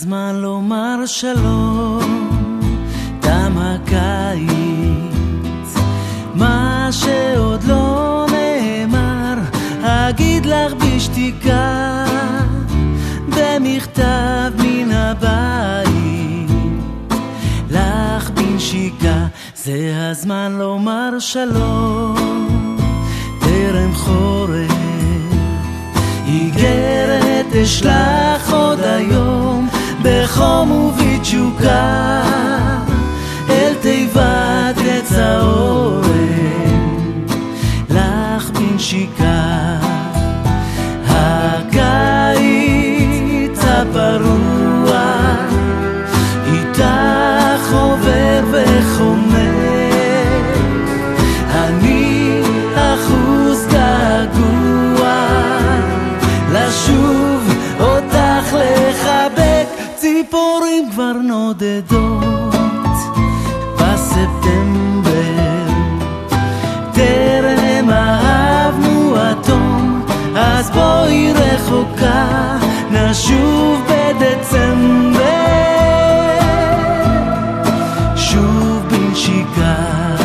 הזמן לומר שלום, תם הקיץ, מה שעוד לא נאמר אגיד לך בשתיקה, במכתב מן הבית לך בנשיקה. זה הזמן לומר שלום, טרם חורף איגרת אשלח עוד היום, בחום ובתשוקה אל תיבת עץ האורן לך בנשיקה. הקיץ הפרוע איתך עובר וחומר, אני אחוז געגוע לשוב אותך לחבק. ציפורים כבר נודדות בספטמבר, טרם אהבנו אטום, אז בואי רחוקה נשוב בדצמבר, שוב בנשיקה.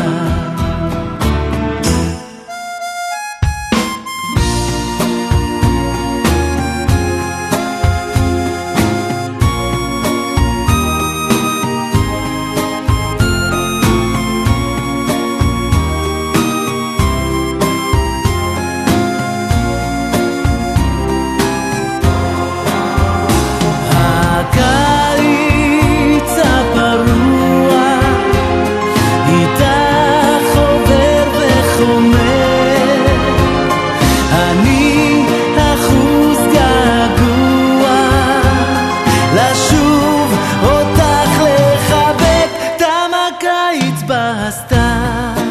לשוב אותך לחבק, תם הקיץ בסתיו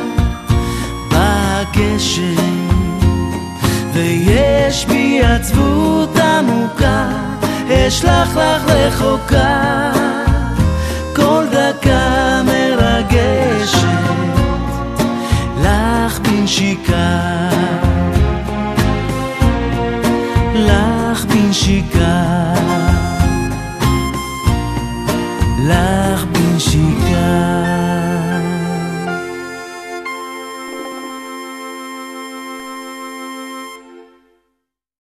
בגשם, ויש בי עצבות עמוקה, אשלח לך רחוקה